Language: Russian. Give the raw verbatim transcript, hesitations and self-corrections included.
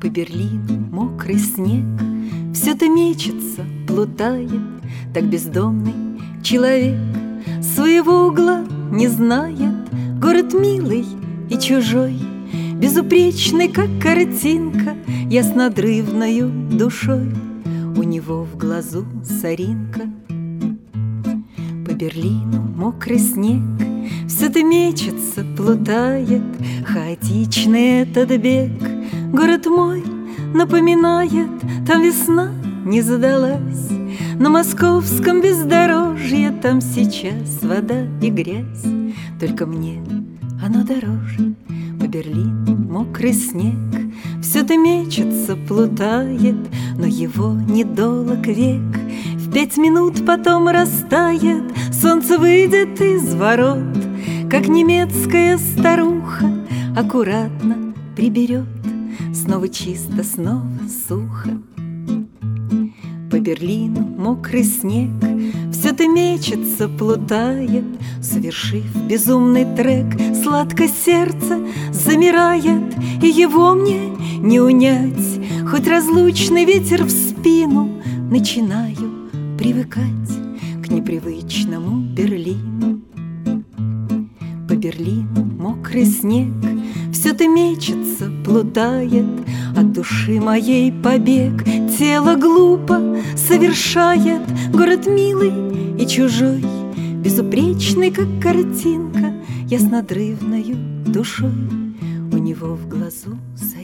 По Берлину мокрый снег все-то мечется, плутает, так бездомный человек своего угла не знает. Город милый и чужой, безупречный, как картинка, яснодрывною душой. У него в глазу соринка. По Берлину мокрый снег все-то мечется, плутает, хаотичный этот бег. Город мой напоминает, там весна не задалась. На московском бездорожье там сейчас вода и грязь. Только мне оно дороже. По Берлину мокрый снег все-то мечется, плутает, но его недолог век. В пять минут потом растает, солнце выйдет из ворот, как немецкая старуха аккуратно приберет. Снова чисто, снова сухо. По Берлину мокрый снег все-то мечется, плутает, совершив безумный трек. Сладко сердце замирает, и его мне не унять. Хоть разлучный ветер в спину, начинаю привыкать к непривычному Берлину. По Берлину мокрый снег все-то мечется, плутает, от души моей побег. Тело глупо совершает, город милый и чужой, безупречный, как картинка, яснодрывною душой. У него в глазу